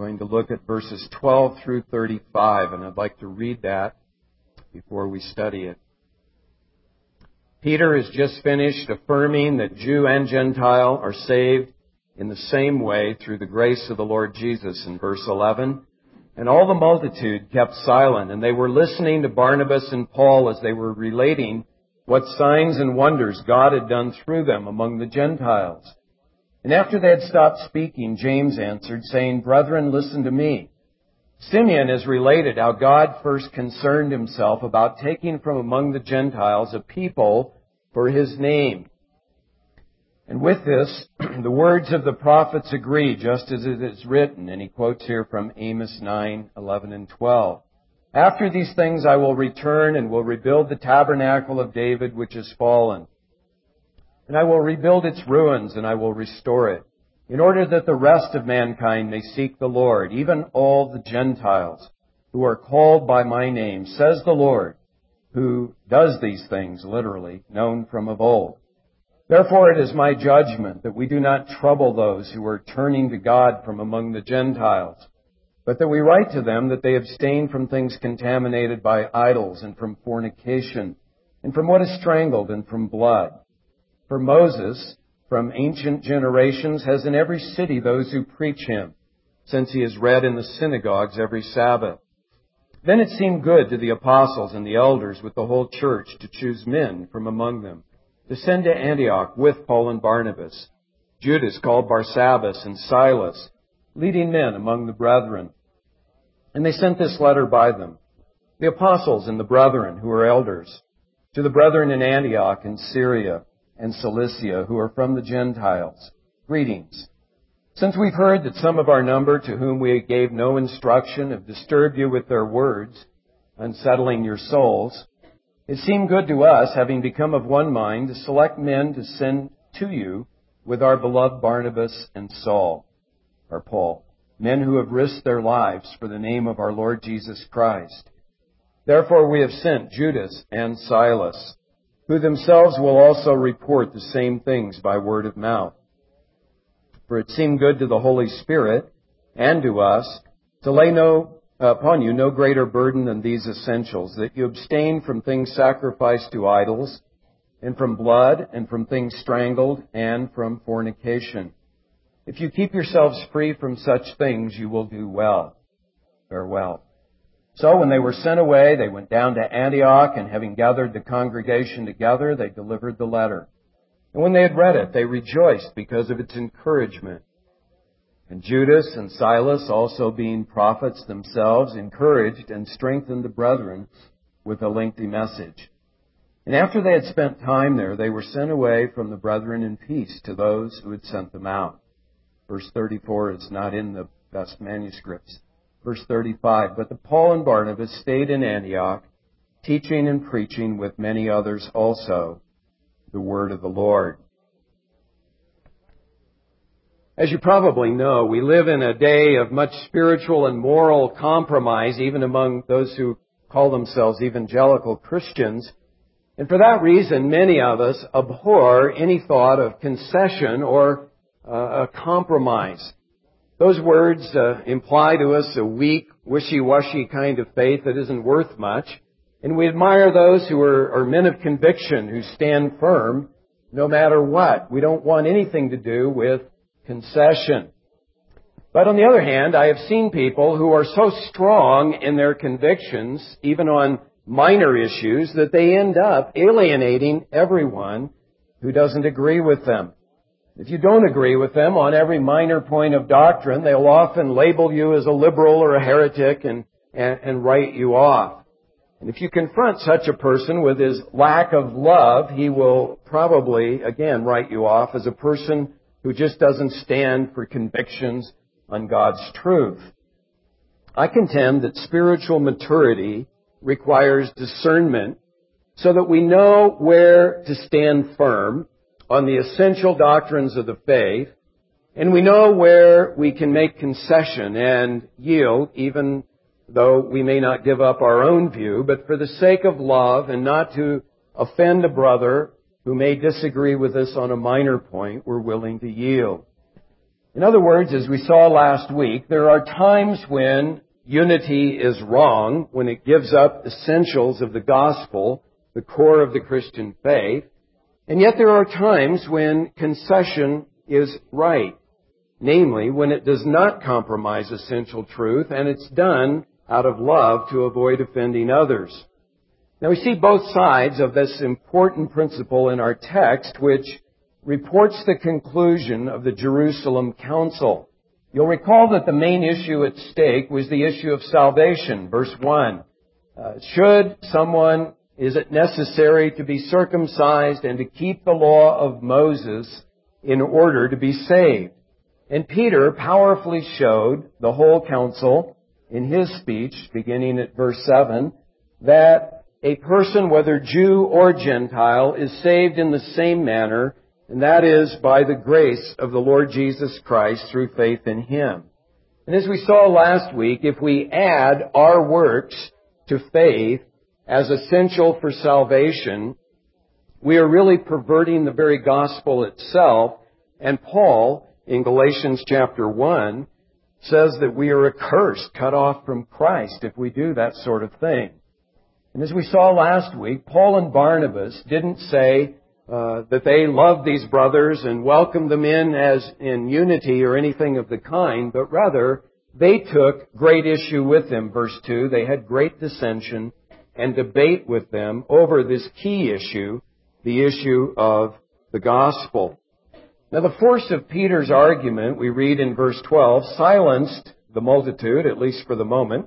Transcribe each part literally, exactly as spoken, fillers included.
going to look at verses twelve through thirty-five, and I'd like to read that before we study it. Peter has just finished affirming that Jew and Gentile are saved in the same way through the grace of the Lord Jesus in verse eleven. And all the multitude kept silent, and they were listening to Barnabas and Paul as they were relating what signs and wonders God had done through them among the Gentiles. And after they had stopped speaking, James answered, saying, Brethren, listen to me. Simeon has related how God first concerned himself about taking from among the Gentiles a people for his name. And with this, the words of the prophets agree, just as it is written. And he quotes here from Amos nine, eleven, and twelve. After these things I will return and will rebuild the tabernacle of David which is fallen. And I will rebuild its ruins and I will restore it, in order that the rest of mankind may seek the Lord, even all the Gentiles who are called by my name, says the Lord, who does these things, literally, known from of old. Therefore it is my judgment that we do not trouble those who are turning to God from among the Gentiles, but that we write to them that they abstain from things contaminated by idols and from fornication, and from what is strangled and from blood. For Moses, from ancient generations, has in every city those who preach him, since he is read in the synagogues every Sabbath. Then it seemed good to the apostles and the elders with the whole church to choose men from among them, to send to Antioch with Paul and Barnabas, Judas called Barsabbas and Silas, leading men among the brethren. And they sent this letter by them. The apostles and the brethren who are elders, to the brethren in Antioch and Syria and Cilicia who are from the Gentiles, greetings. Since we've heard that some of our number to whom we gave no instruction have disturbed you with their words, unsettling your souls, it seemed good to us, having become of one mind, to select men to send to you with our beloved Barnabas and Saul, or Paul, men who have risked their lives for the name of our Lord Jesus Christ. Therefore we have sent Judas and Silas, who themselves will also report the same things by word of mouth. For it seemed good to the Holy Spirit and to us to lay no upon you no greater burden than these essentials, that you abstain from things sacrificed to idols, and from blood, and from things strangled, and from fornication. If you keep yourselves free from such things, you will do well. Farewell. So when they were sent away, they went down to Antioch, and having gathered the congregation together, they delivered the letter. And when they had read it, they rejoiced because of its encouragement. And Judas and Silas, also being prophets themselves, encouraged and strengthened the brethren with a lengthy message. And after they had spent time there, they were sent away from the brethren in peace to those who had sent them out. Verse thirty-four is not in the best manuscripts. Verse thirty-five, but the Paul and Barnabas stayed in Antioch, teaching and preaching with many others also the word of the Lord. As you probably know, we live in a day of much spiritual and moral compromise, even among those who call themselves evangelical Christians. And for that reason, many of us abhor any thought of concession or uh, a compromise. Those words uh, imply to us a weak, wishy-washy kind of faith that isn't worth much. And we admire those who are, are men of conviction, who stand firm no matter what. We don't want anything to do with concession. But on the other hand, I have seen people who are so strong in their convictions, even on minor issues, that they end up alienating everyone who doesn't agree with them. If you don't agree with them on every minor point of doctrine, they'll often label you as a liberal or a heretic and, and, and write you off. And if you confront such a person with his lack of love, he will probably, again, write you off as a person who just doesn't stand for convictions on God's truth. I contend that spiritual maturity requires discernment so that we know where to stand firm on the essential doctrines of the faith, and we know where we can make concession and yield, even though we may not give up our own view, but for the sake of love and not to offend a brother who may disagree with us on a minor point, we're willing to yield. In other words, as we saw last week, there are times when unity is wrong, when it gives up essentials of the gospel, the core of the Christian faith, and yet there are times when concession is right, namely when it does not compromise essential truth and it's done out of love to avoid offending others. Now we see both sides of this important principle in our text, which reports the conclusion of the Jerusalem Council. You'll recall that the main issue at stake was the issue of salvation. Verse one, uh, should someone, is it necessary to be circumcised and to keep the law of Moses in order to be saved? And Peter powerfully showed the whole council in his speech, beginning at verse seven, that a person, whether Jew or Gentile, is saved in the same manner, and that is by the grace of the Lord Jesus Christ through faith in Him. And as we saw last week, if we add our works to faith as essential for salvation, we are really perverting the very gospel itself. And Paul, in Galatians chapter one, says that we are accursed, cut off from Christ, if we do that sort of thing. And as we saw last week, Paul and Barnabas didn't say uh, that they loved these brothers and welcomed them in as in unity or anything of the kind, but rather they took great issue with them. Verse two, they had great dissension and debate with them over this key issue, the issue of the gospel. Now the force of Peter's argument, we read in verse twelve, silenced the multitude, at least for the moment.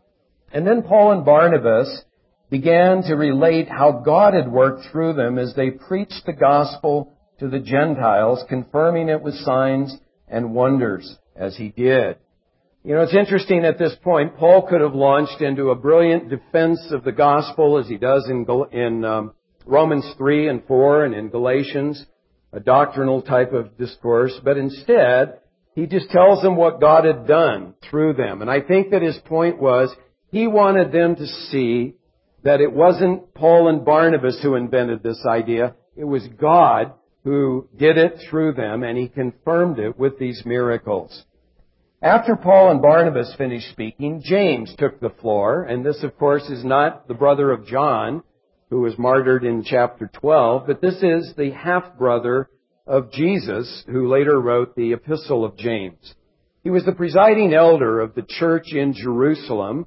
And then Paul and Barnabas began to relate how God had worked through them as they preached the gospel to the Gentiles, confirming it with signs and wonders as he did. You know, it's interesting at this point, Paul could have launched into a brilliant defense of the gospel as he does in, in um, Romans three and four and in Galatians, a doctrinal type of discourse, but instead, he just tells them what God had done through them. And I think that his point was, he wanted them to see that it wasn't Paul and Barnabas who invented this idea. It was God who did it through them, and he confirmed it with these miracles. After Paul and Barnabas finished speaking, James took the floor, and this, of course, is not the brother of John, who was martyred in chapter twelve, but this is the half-brother of Jesus, who later wrote the Epistle of James. He was the presiding elder of the church in Jerusalem.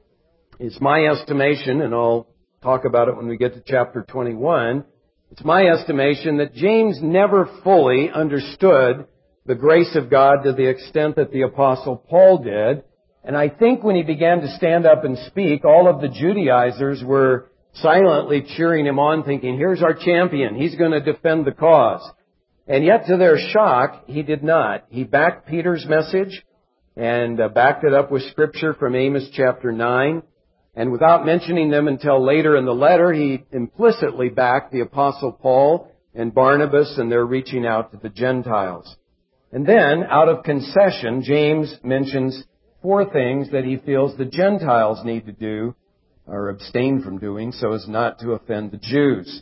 It's my estimation, and I'll talk about it when we get to chapter twenty-one, it's my estimation that James never fully understood the grace of God to the extent that the Apostle Paul did. And I think when he began to stand up and speak, all of the Judaizers were silently cheering him on, thinking, here's our champion, he's going to defend the cause. And yet, to their shock, he did not. He backed Peter's message and uh, backed it up with scripture from Amos chapter nine. And without mentioning them until later in the letter, he implicitly backed the Apostle Paul and Barnabas and their reaching out to the Gentiles. And then, out of concession, James mentions four things that he feels the Gentiles need to do or abstain from doing so as not to offend the Jews.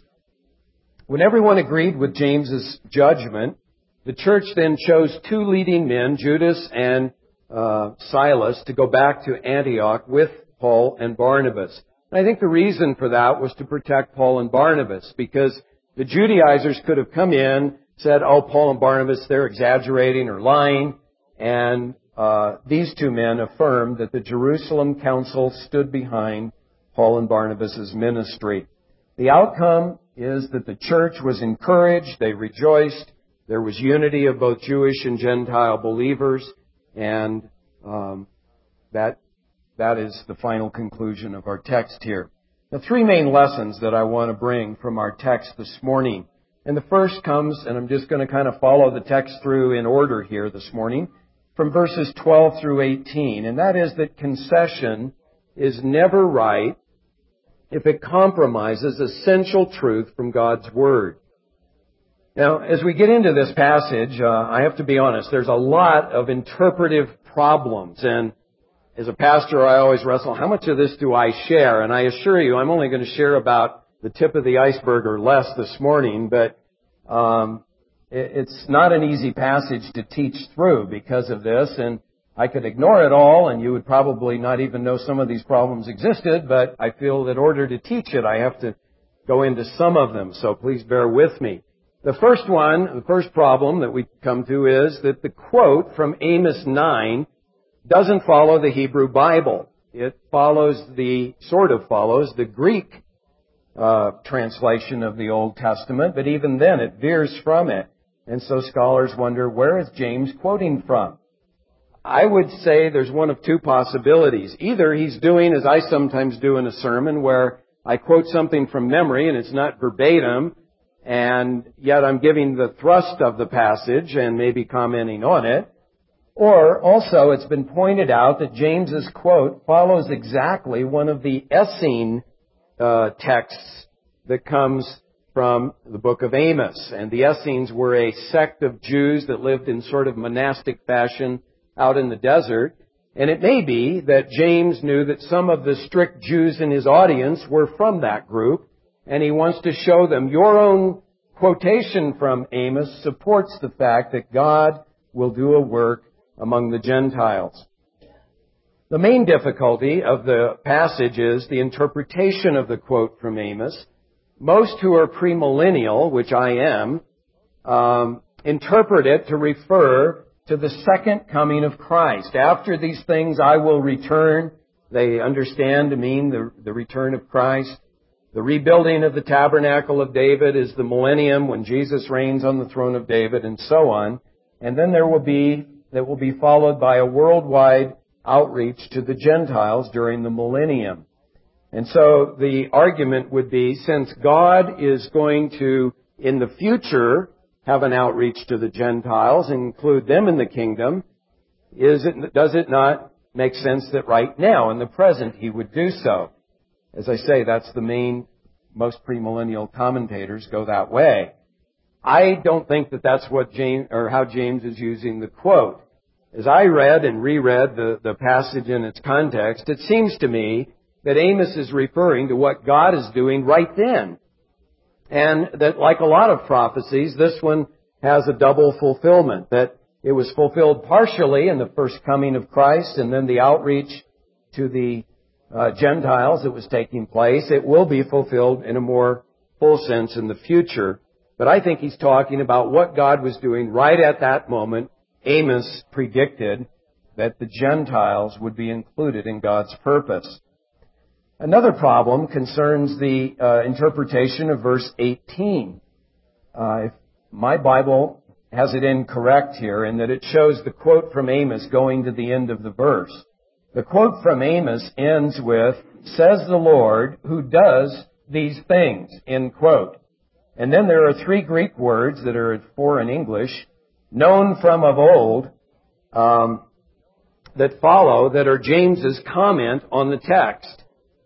When everyone agreed with James's judgment, the church then chose two leading men, Judas and uh, Silas, to go back to Antioch with Paul and Barnabas. And I think the reason for that was to protect Paul and Barnabas, because the Judaizers could have come in, said, oh, Paul and Barnabas, they're exaggerating or lying. And uh, these two men affirmed that the Jerusalem Council stood behind Paul and Barnabas' ministry. The outcome is that the church was encouraged, they rejoiced, there was unity of both Jewish and Gentile believers, and um, that that is the final conclusion of our text here. The three main lessons that I want to bring from our text this morning. And the first comes, and I'm just going to kind of follow the text through in order here this morning, from verses twelve through eighteen, and that is that concession is never right if it compromises essential truth from God's Word. Now, as we get into this passage, uh, I have to be honest, there's a lot of interpretive problems, and as a pastor, I always wrestle, how much of this do I share? And I assure you, I'm only going to share about the tip of the iceberg or less this morning, but um, it's not an easy passage to teach through because of this, and I could ignore it all, and you would probably not even know some of these problems existed, but I feel that in order to teach it, I have to go into some of them, so please bear with me. The first one, the first problem that we come to is that the quote from Amos nine doesn't follow the Hebrew Bible. It follows the, sort of follows, the Greek uh, translation of the Old Testament, but even then it veers from it. And so scholars wonder, where is James quoting from? I would say there's one of two possibilities. Either he's doing, as I sometimes do in a sermon, where I quote something from memory and it's not verbatim, and yet I'm giving the thrust of the passage and maybe commenting on it. Or also it's been pointed out that James's quote follows exactly one of the Essene uh, texts that comes from the book of Amos. And the Essenes were a sect of Jews that lived in sort of monastic fashion out in the desert. And it may be that James knew that some of the strict Jews in his audience were from that group, and he wants to show them, your own quotation from Amos supports the fact that God will do a work among the Gentiles. The main difficulty of the passage is the interpretation of the quote from Amos. Most who are premillennial, which I am, um, interpret it to refer to the second coming of Christ. After these things I will return. They understand to mean the, the return of Christ. The rebuilding of the tabernacle of David is the millennium when Jesus reigns on the throne of David, and so on. And then there will be, that will be followed by a worldwide outreach to the Gentiles during the millennium. And so the argument would be, since God is going to, in the future, have an outreach to the Gentiles and include them in the kingdom, is it, does it not make sense that right now, in the present, He would do so? As I say, that's the main, most premillennial commentators go that way. I don't think that that's what James, or how James is using the quote. As I read and reread the, the passage in its context, it seems to me that Amos is referring to what God is doing right then. And that, like a lot of prophecies, this one has a double fulfillment. That it was fulfilled partially in the first coming of Christ, and then the outreach to the uh, Gentiles that was taking place. It will be fulfilled in a more full sense in the future. But I think he's talking about what God was doing right at that moment. Amos predicted that the Gentiles would be included in God's purpose. Another problem concerns the uh, interpretation of verse eighteen. Uh, if my Bible has it incorrect here in that it shows the quote from Amos going to the end of the verse. The quote from Amos ends with, says the Lord who does these things, end quote. And then there are three Greek words that are four in English, known from of old, um, that follow, that are James's comment on the text.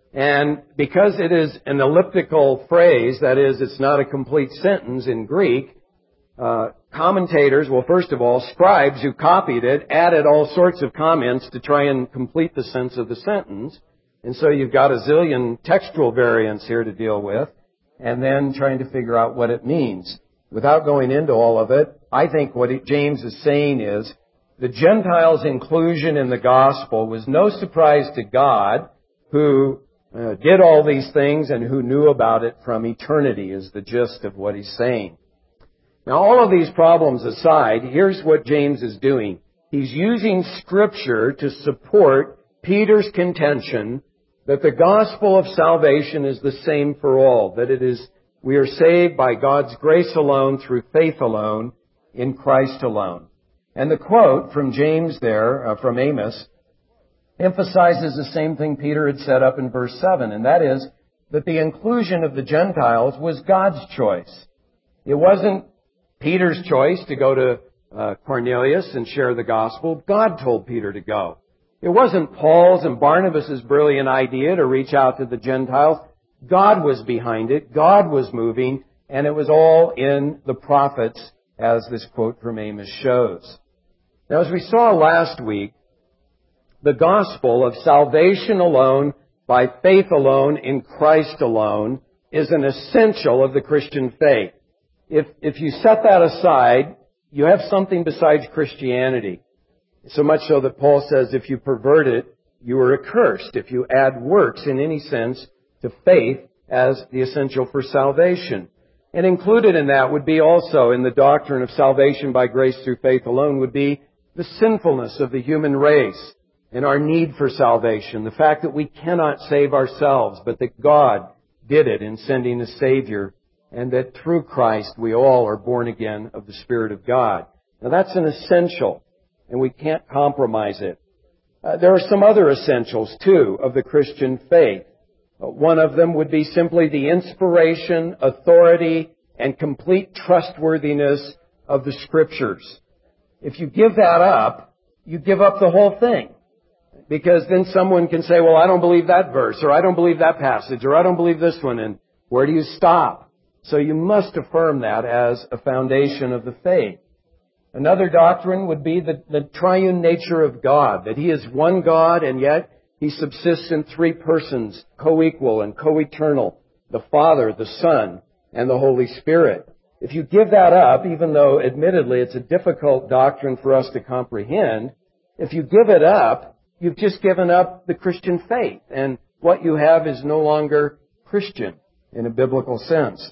And because it is an elliptical phrase, that is, it's not a complete sentence in Greek, uh, commentators, well, first of all, scribes who copied it added all sorts of comments to try and complete the sense of the sentence. And so you've got a zillion textual variants here to deal with, and then trying to figure out what it means. Without going into all of it, I think what it, James is saying is the Gentiles' inclusion in the gospel was no surprise to God, who uh, did all these things and who knew about it from eternity, is the gist of what he's saying. Now, all of these problems aside, here's what James is doing. He's using Scripture to support Peter's contention that the gospel of salvation is the same for all, that it is, we are saved by God's grace alone, through faith alone, in Christ alone. And the quote from James there, uh, from Amos, emphasizes the same thing Peter had set up in verse seven, and that is that the inclusion of the Gentiles was God's choice. It wasn't Peter's choice to go to uh, Cornelius and share the gospel. God told Peter to go. It wasn't Paul's and Barnabas' brilliant idea to reach out to the Gentiles. God was behind it. God was moving, and it was all in the prophets, as this quote from Amos shows. Now, as we saw last week, the gospel of salvation alone, by faith alone, in Christ alone, is an essential of the Christian faith. if, if you set that aside, you have something besides Christianity. So much so that Paul says if you pervert it, you are accursed. If you add works in any sense to faith as the essential for salvation. And included in that would be also in the doctrine of salvation by grace through faith alone would be the sinfulness of the human race and our need for salvation. The fact that we cannot save ourselves, but that God did it in sending a Savior, and that through Christ we all are born again of the Spirit of God. Now that's an essential, and we can't compromise it. Uh, there are some other essentials, too, of the Christian faith. Uh, one of them would be simply the inspiration, authority, and complete trustworthiness of the Scriptures. If you give that up, you give up the whole thing. Because then someone can say, well, I don't believe that verse, or I don't believe that passage, or I don't believe this one, and where do you stop? So you must affirm that as a foundation of the faith. Another doctrine would be the, the triune nature of God, that He is one God and yet He subsists in three persons, co-equal and co-eternal, the Father, the Son, and the Holy Spirit. If you give that up, even though admittedly it's a difficult doctrine for us to comprehend, if you give it up, you've just given up the Christian faith, and what you have is no longer Christian in a biblical sense.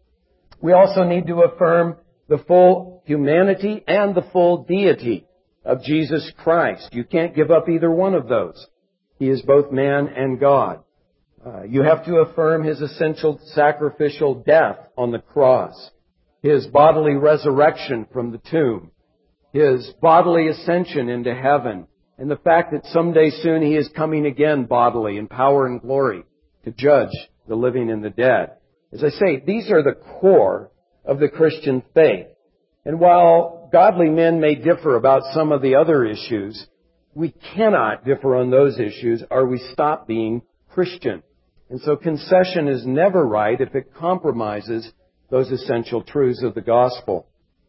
We also need to affirm the full humanity and the full deity of Jesus Christ. You can't give up either one of those. He is both man and God. Uh, you have to affirm His essential sacrificial death on the cross, His bodily resurrection from the tomb, His bodily ascension into heaven, and the fact that someday soon He is coming again bodily in power and glory to judge the living and the dead. As I say, these are the core of the Christian faith. And while godly men may differ about some of the other issues, we cannot differ on those issues or we stop being Christian. And so concession is never right if it compromises those essential truths of the gospel.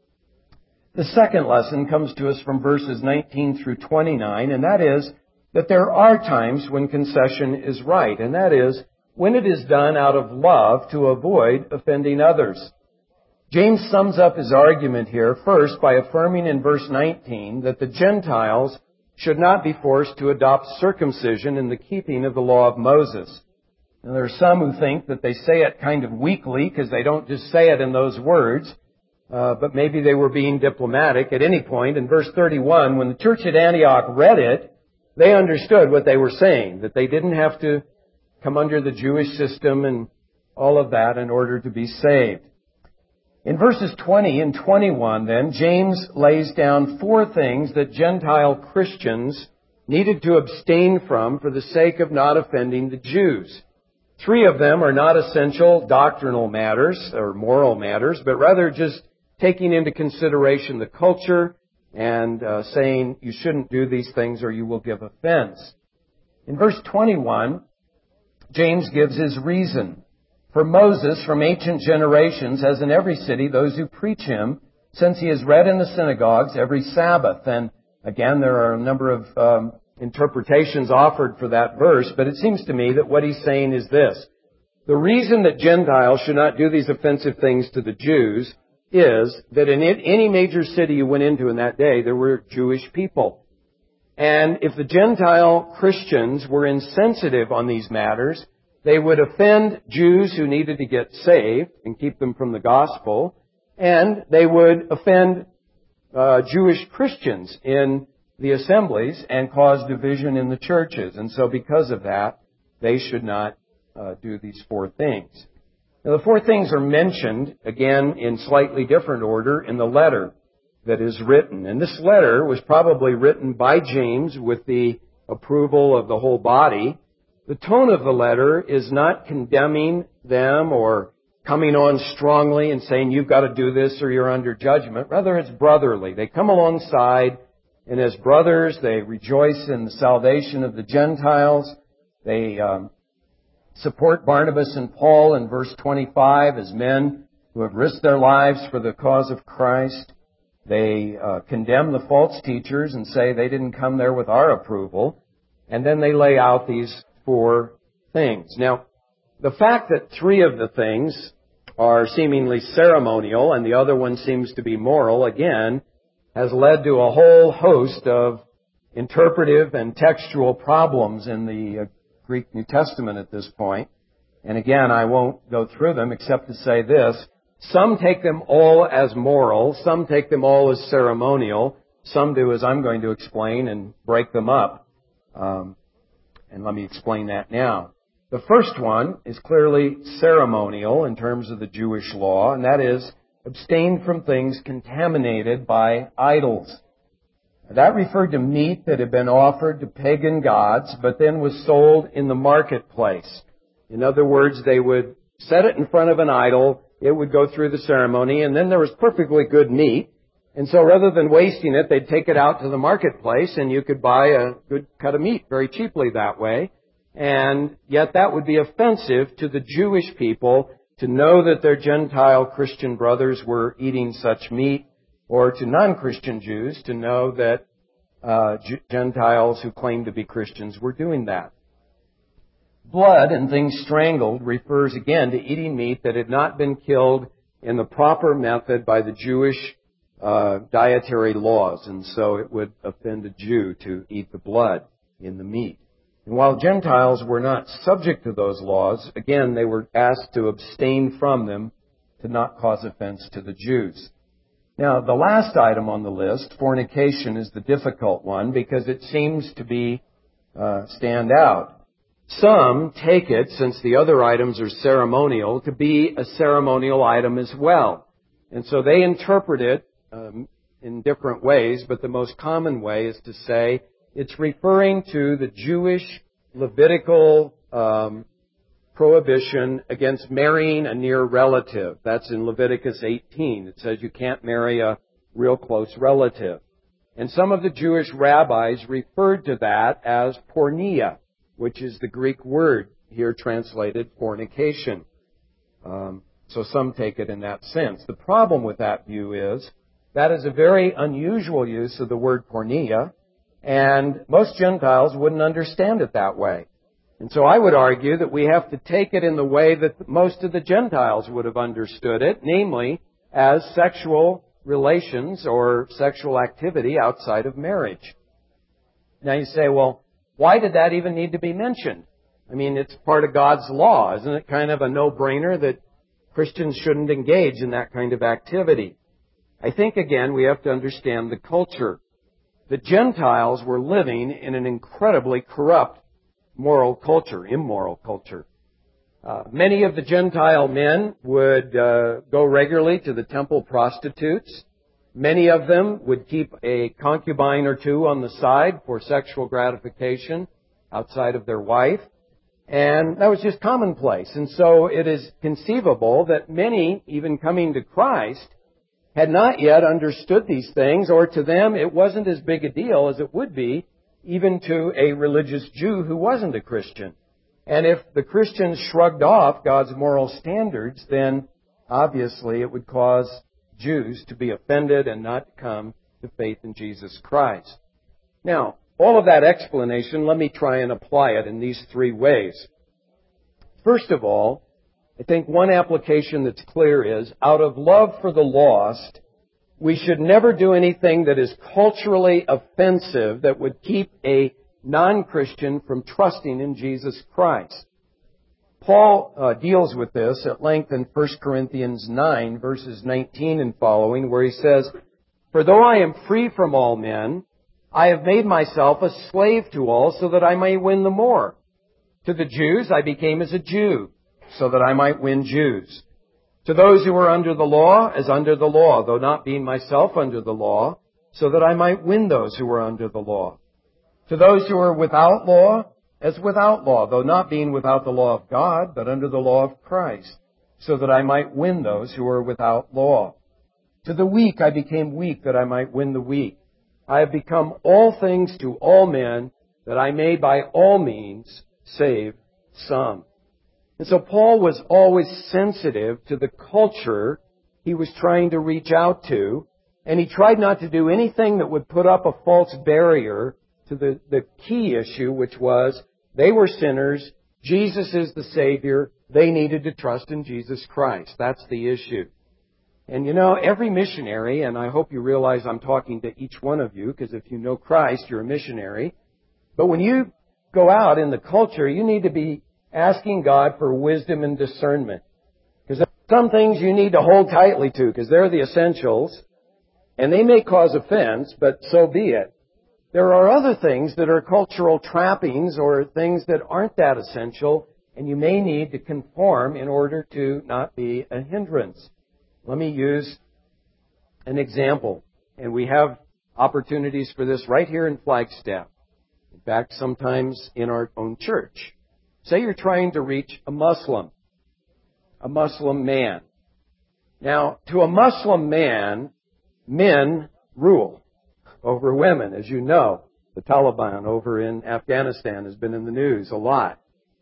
The second lesson comes to us from verses nineteen through twenty-nine, and that is that there are times when concession is right, and that is when it is done out of love to avoid offending others. James sums up his argument here first by affirming in verse nineteen that the Gentiles should not be forced to adopt circumcision in the keeping of the law of Moses. Now, there are some who think that they say it kind of weakly because they don't just say it in those words. Uh, but maybe they were being diplomatic. At any point, in verse thirty-one, when the church at Antioch read it, they understood what they were saying, that they didn't have to come under the Jewish system and all of that in order to be saved. In verses twenty and twenty-one, then, James lays down four things that Gentile Christians needed to abstain from for the sake of not offending the Jews. Three of them are not essential doctrinal matters or moral matters, but rather just taking into consideration the culture and uh, saying you shouldn't do these things or you will give offense. In verse twenty-one, James gives his reason. For Moses from ancient generations has in every city those who preach him, since he is read in the synagogues every Sabbath. And again, there are a number of um, interpretations offered for that verse, but it seems to me that what he's saying is this. The reason that Gentiles should not do these offensive things to the Jews is that in any major city you went into in that day, there were Jewish people. And if the Gentile Christians were insensitive on these matters, they would offend Jews who needed to get saved and keep them from the gospel, and they would offend uh, Jewish Christians in the assemblies and cause division in the churches. And so because of that, they should not uh, do these four things. Now, the four things are mentioned, again, in slightly different order in the letter that is written. And this letter was probably written by James with the approval of the whole body. The tone of the letter is not condemning them or coming on strongly and saying, you've got to do this or you're under judgment. Rather, it's brotherly. They come alongside, and as brothers, they rejoice in the salvation of the Gentiles. They um, support Barnabas and Paul in verse twenty-five as men who have risked their lives for the cause of Christ. They uh, condemn the false teachers and say they didn't come there with our approval. And then they lay out these four things. Now, the fact that three of the things are seemingly ceremonial and the other one seems to be moral, again, has led to a whole host of interpretive and textual problems in the uh, Greek New Testament at this point. And again, I won't go through them except to say this. Some take them all as moral. Some take them all as ceremonial. Some do, as I'm going to explain, and break them up. Um, and let me explain that now. The first one is clearly ceremonial in terms of the Jewish law, and that is abstain from things contaminated by idols. That referred to meat that had been offered to pagan gods, but then was sold in the marketplace. In other words, they would set it in front of an idol, it would go through the ceremony, and then there was perfectly good meat. And so rather than wasting it, they'd take it out to the marketplace, and you could buy a good cut of meat very cheaply that way. And yet that would be offensive to the Jewish people to know that their Gentile Christian brothers were eating such meat, or to non-Christian Jews to know that uh, Gentiles who claimed to be Christians were doing that. Blood and things strangled refers again to eating meat that had not been killed in the proper method by the Jewish uh, dietary laws, and so it would offend a Jew to eat the blood in the meat. And while Gentiles were not subject to those laws, again, they were asked to abstain from them to not cause offense to the Jews. Now, the last item on the list, fornication, is the difficult one because it seems to be uh, stand out. Some take it, since the other items are ceremonial, to be a ceremonial item as well. And so they interpret it um, in different ways, but the most common way is to say it's referring to the Jewish Levitical um, prohibition against marrying a near relative. That's in Leviticus eighteen. It says you can't marry a real close relative. And some of the Jewish rabbis referred to that as porneia, which is the Greek word here translated fornication. Um, so some take it in that sense. The problem with that view is that is a very unusual use of the word porneia, and most Gentiles wouldn't understand it that way. And so I would argue that we have to take it in the way that most of the Gentiles would have understood it, namely as sexual relations or sexual activity outside of marriage. Now you say, well, why did that even need to be mentioned? I mean, it's part of God's law. Isn't it kind of a no-brainer that Christians shouldn't engage in that kind of activity? I think, again, we have to understand the culture. The Gentiles were living in an incredibly corrupt moral culture, immoral culture. Uh, many of the Gentile men would uh, go regularly to the temple prostitutes. Many of them would keep a concubine or two on the side for sexual gratification outside of their wife. And that was just commonplace. And so it is conceivable that many, even coming to Christ, had not yet understood these things, or to them it wasn't as big a deal as it would be even to a religious Jew who wasn't a Christian. And if the Christians shrugged off God's moral standards, then obviously it would cause Jews to be offended and not come to faith in Jesus Christ. Now, all of that explanation, let me try and apply it in these three ways. First of all, I think one application that's clear is, out of love for the lost, we should never do anything that is culturally offensive that would keep a non-Christian from trusting in Jesus Christ. Paul uh, deals with this at length in First Corinthians nine, verses nineteen and following, where he says, "For though I am free from all men, I have made myself a slave to all so that I may win the more. To the Jews I became as a Jew, so that I might win Jews. To those who are under the law, as under the law, though not being myself under the law, so that I might win those who are under the law. To those who are without law, as without law, though not being without the law of God, but under the law of Christ, so that I might win those who are without law. To the weak I became weak, that I might win the weak. I have become all things to all men, that I may by all means save some." And so Paul was always sensitive to the culture he was trying to reach out to, and he tried not to do anything that would put up a false barrier to the, the key issue, which was they were sinners, Jesus is the Savior. They needed to trust in Jesus Christ. That's the issue. And you know, every missionary, and I hope you realize I'm talking to each one of you, because if you know Christ, you're a missionary. But when you go out in the culture, you need to be asking God for wisdom and discernment. Because there are some things you need to hold tightly to, because they're the essentials. And they may cause offense, but so be it. There are other things that are cultural trappings or things that aren't that essential, and you may need to conform in order to not be a hindrance. Let me use an example. And we have opportunities for this right here in Flagstaff. In fact, sometimes in our own church. Say you're trying to reach a Muslim, a Muslim man. Now, to a Muslim man, men rule over women, as you know. The Taliban over in Afghanistan has been in the news a lot.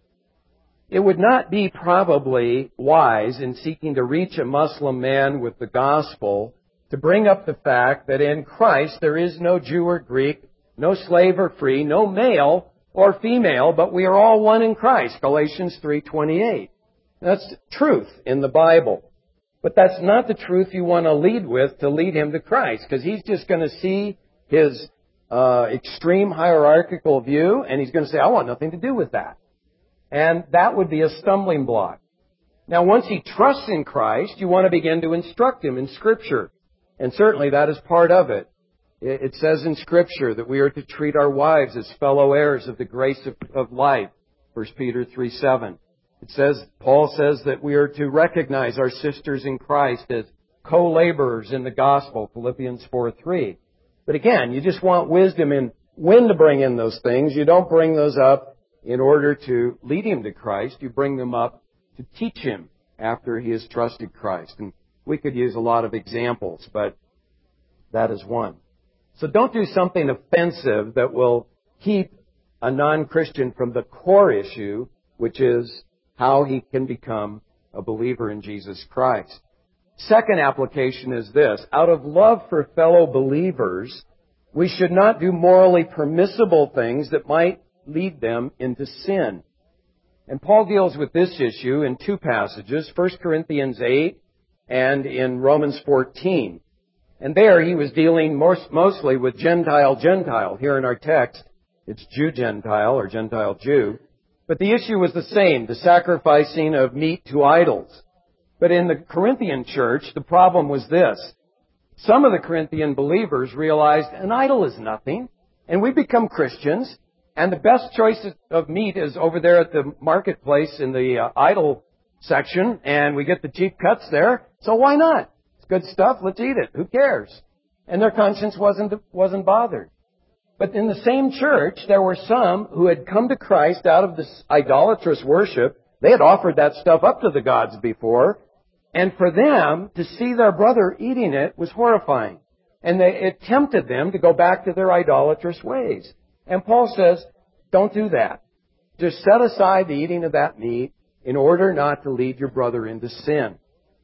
It would not be probably wise in seeking to reach a Muslim man with the gospel to bring up the fact that in Christ there is no Jew or Greek, no slave or free, no male or female, but we are all one in Christ, Galatians three twenty-eight. That's truth in the Bible. But that's not the truth you want to lead with to lead him to Christ, because he's just going to see his uh, extreme hierarchical view, and he's going to say, I want nothing to do with that. And that would be a stumbling block. Now, once he trusts in Christ, you want to begin to instruct him in Scripture. And certainly that is part of it. It says in Scripture that we are to treat our wives as fellow heirs of the grace of, of life, First Peter three seven. It says, Paul says that we are to recognize our sisters in Christ as co-laborers in the gospel, Philippians four three. But again, you just want wisdom in when to bring in those things. You don't bring those up in order to lead him to Christ. You bring them up to teach him after he has trusted Christ. And we could use a lot of examples, but that is one. So don't do something offensive that will keep a non-Christian from the core issue, which is how he can become a believer in Jesus Christ. Second application is this. Out of love for fellow believers, we should not do morally permissible things that might lead them into sin. And Paul deals with this issue in two passages, First Corinthians eight and in Romans fourteen. And there he was dealing most, mostly with Gentile-Gentile. Here in our text, it's Jew-Gentile or Gentile-Jew. But the issue was the same, the sacrificing of meat to idols. But in the Corinthian church, the problem was this. Some of the Corinthian believers realized an idol is nothing, and we become Christians, and the best choice of meat is over there at the marketplace in the uh, idol section, and we get the cheap cuts there, so why not? It's good stuff, let's eat it. Who cares? And their conscience wasn't wasn't bothered. But in the same church, there were some who had come to Christ out of this idolatrous worship. They had offered that stuff up to the gods before, and for them to see their brother eating it was horrifying. And they, it tempted them to go back to their idolatrous ways. And Paul says, don't do that. Just set aside the eating of that meat in order not to lead your brother into sin.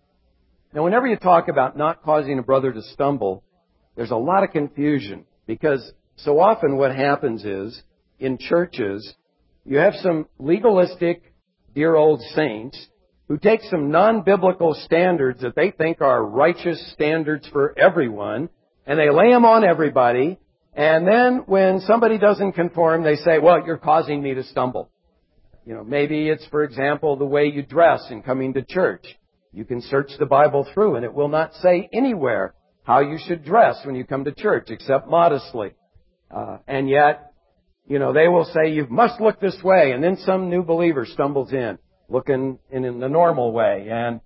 Now, whenever you talk about not causing a brother to stumble, there's a lot of confusion, because so often what happens is, in churches, you have some legalistic, dear old saints who take some non-biblical standards that they think are righteous standards for everyone, and they lay them on everybody, and then when somebody doesn't conform, they say, well, you're causing me to stumble. You know, maybe it's, for example, the way you dress in coming to church. You can search the Bible through, and it will not say anywhere how you should dress when you come to church, except modestly. Uh, and yet, you know, they will say, you must look this way, and then some new believer stumbles in, looking in, in the normal way, and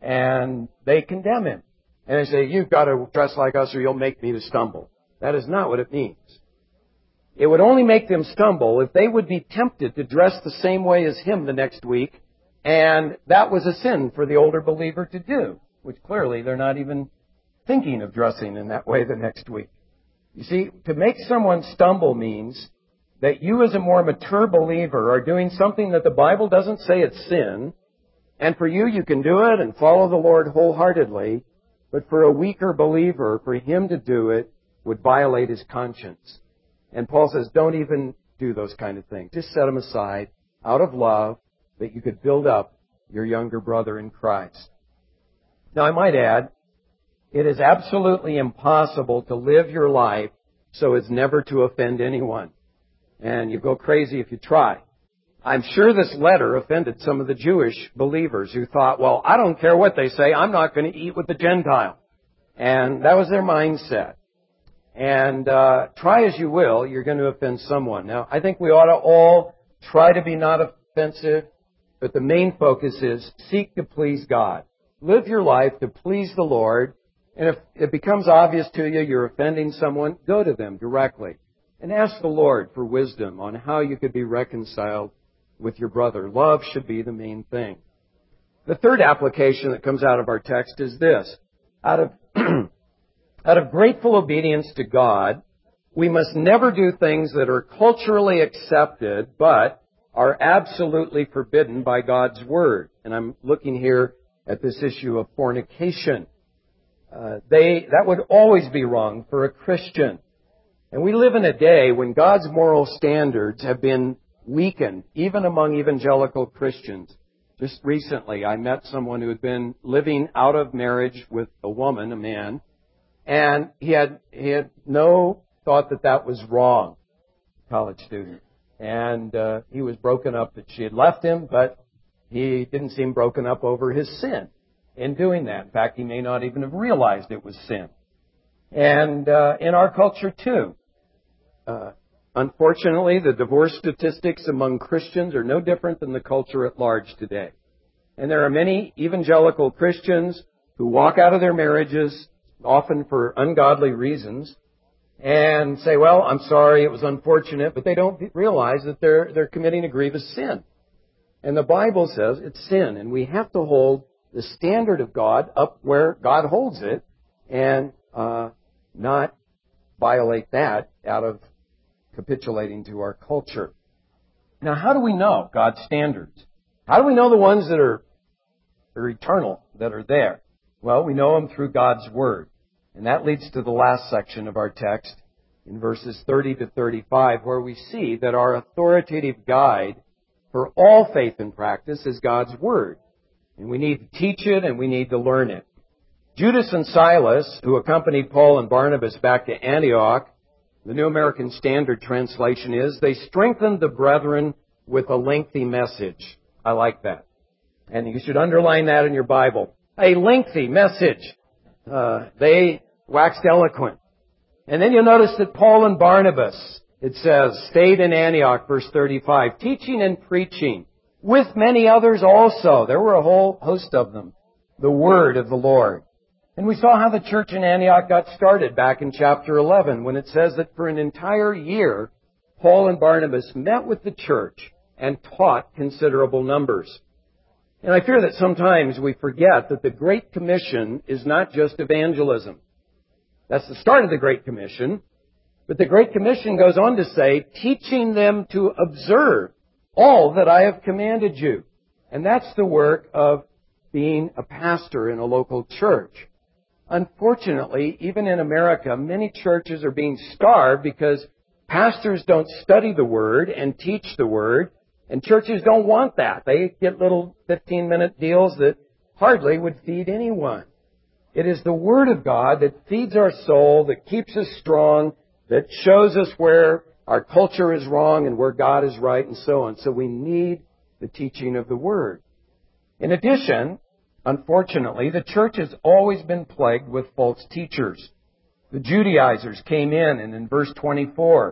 and they condemn him. And they say, you've got to dress like us or you'll make me to stumble. That is not what it means. It would only make them stumble if they would be tempted to dress the same way as him the next week, and that was a sin for the older believer to do, which clearly they're not even thinking of dressing in that way the next week. You see, to make someone stumble means that you as a more mature believer are doing something that the Bible doesn't say it's sin, and for you, you can do it and follow the Lord wholeheartedly, but for a weaker believer, for him to do it would violate his conscience. And Paul says, don't even do those kind of things. Just set them aside out of love, that you could build up your younger brother in Christ. Now, I might add, it is absolutely impossible to live your life so as never to offend anyone. And you go crazy if you try. I'm sure this letter offended some of the Jewish believers who thought, well, I don't care what they say, I'm not going to eat with the Gentile. And that was their mindset. And uh, try as you will, you're going to offend someone. Now, I think we ought to all try to be not offensive, but the main focus is seek to please God. Live your life to please the Lord. And if it becomes obvious to you you're offending someone, go to them directly and ask the Lord for wisdom on how you could be reconciled with your brother. Love should be the main thing. The third application that comes out of our text is this. Out of, out of grateful obedience to God, we must never do things that are culturally accepted, but are absolutely forbidden by God's Word. And I'm looking here at this issue of fornication. Uh, they, that would always be wrong for a Christian. And we live in a day when God's moral standards have been weakened, even among evangelical Christians. Just recently, I met someone who had been living out of marriage with a woman, a man, and he had, he had no thought that that was wrong, college student. And uh, he was broken up that she had left him, but he didn't seem broken up over his sin in doing that. In fact, he may not even have realized it was sin. And uh, in our culture, too, uh, unfortunately, the divorce statistics among Christians are no different than the culture at large today. And there are many evangelical Christians who walk out of their marriages, often for ungodly reasons, and say, well, I'm sorry, it was unfortunate, but they don't realize that they're, they're committing a grievous sin. And the Bible says it's sin, and we have to hold the standard of God up where God holds it, and uh, not violate that out of capitulating to our culture. Now, how do we know God's standards? How do we know the ones that are, are eternal, that are there? Well, we know them through God's Word. And that leads to the last section of our text in verses thirty to thirty-five, where we see that our authoritative guide for all faith and practice is God's Word. And we need to teach it and we need to learn it. Judas and Silas, who accompanied Paul and Barnabas back to Antioch, the New American Standard Translation is, they strengthened the brethren with a lengthy message. I like that. And you should underline that in your Bible. A lengthy message. Uh, they waxed eloquent. And then you'll notice that Paul and Barnabas, it says, stayed in Antioch, verse thirty-five, teaching and preaching, with many others also. There were a whole host of them. The word of the Lord. And we saw how the church in Antioch got started back in chapter eleven, when it says that for an entire year, Paul and Barnabas met with the church and taught considerable numbers. And I fear that sometimes we forget that the Great Commission is not just evangelism. That's the start of the Great Commission. But the Great Commission goes on to say, teaching them to observe all that I have commanded you. And that's the work of being a pastor in a local church. Unfortunately, even in America, many churches are being starved because pastors don't study the Word and teach the Word. And churches don't want that. They get little fifteen-minute deals that hardly would feed anyone. It is the Word of God that feeds our soul, that keeps us strong, that shows us where our culture is wrong and where God is right and so on. So we need the teaching of the Word. In addition, unfortunately, the church has always been plagued with false teachers. The Judaizers came in, and in verse twenty-four,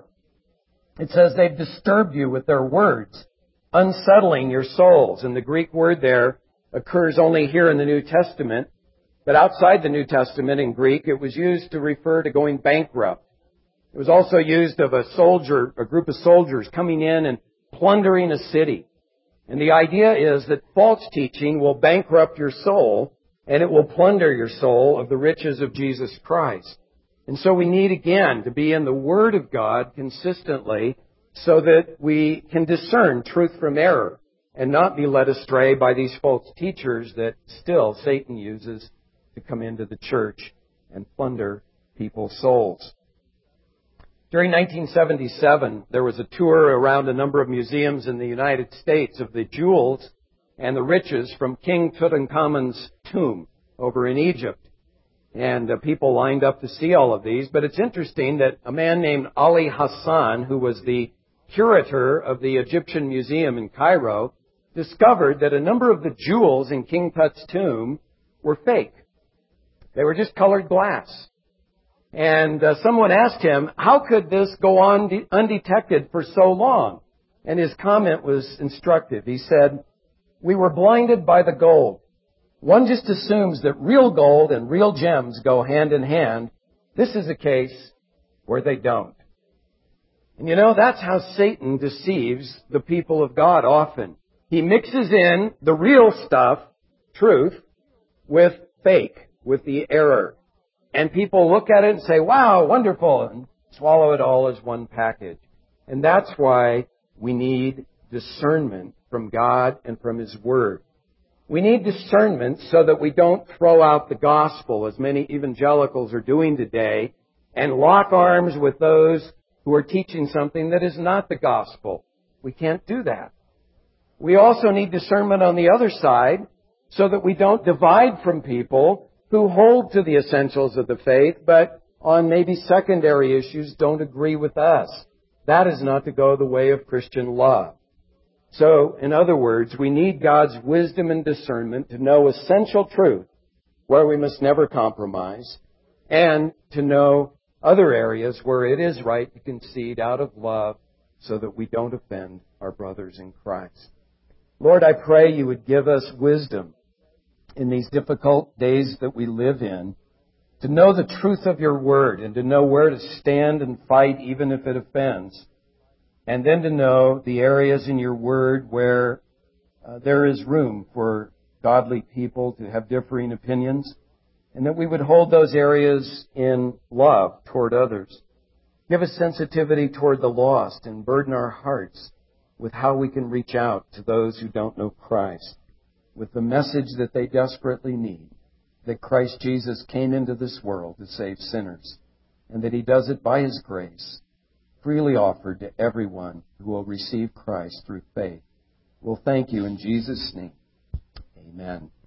it says they've disturbed you with their words, unsettling your souls. And the Greek word there occurs only here in the New Testament. But outside the New Testament in Greek, it was used to refer to going bankrupt. It was also used of a soldier, a group of soldiers coming in and plundering a city. And the idea is that false teaching will bankrupt your soul, and it will plunder your soul of the riches of Jesus Christ. And so we need, again, to be in the Word of God consistently so that we can discern truth from error and not be led astray by these false teachers that still Satan uses to come into the church and plunder people's souls. During nineteen seventy-seven, there was a tour around a number of museums in the United States of the jewels and the riches from King Tutankhamun's tomb over in Egypt. And uh, people lined up to see all of these. But it's interesting that a man named Ali Hassan, who was the curator of the Egyptian Museum in Cairo, discovered that a number of the jewels in King Tut's tomb were fake. They were just colored glass. And uh, someone asked him, how could this go on de- undetected for so long? And his comment was instructive. He said, we were blinded by the gold. One just assumes that real gold and real gems go hand in hand. This is a case where they don't. And you know, that's how Satan deceives the people of God often. He mixes in the real stuff, truth, with fake, with the error. And people look at it and say, wow, wonderful, and swallow it all as one package. And that's why we need discernment from God and from His Word. We need discernment so that we don't throw out the gospel, as many evangelicals are doing today, and lock arms with those who are teaching something that is not the gospel. We can't do that. We also need discernment on the other side so that we don't divide from people who hold to the essentials of the faith, but on maybe secondary issues don't agree with us. That is not to go the way of Christian love. So, in other words, we need God's wisdom and discernment to know essential truth where we must never compromise, and to know other areas where it is right to concede out of love so that we don't offend our brothers in Christ. Lord, I pray you would give us wisdom in these difficult days that we live in, to know the truth of your word and to know where to stand and fight even if it offends. And then to know the areas in your word where uh, there is room for godly people to have differing opinions, and that we would hold those areas in love toward others. Give us sensitivity toward the lost and burden our hearts with how we can reach out to those who don't know Christ with the message that they desperately need, that Christ Jesus came into this world to save sinners, and that He does it by His grace, freely offered to everyone who will receive Christ through faith. We'll thank you in Jesus' name. Amen.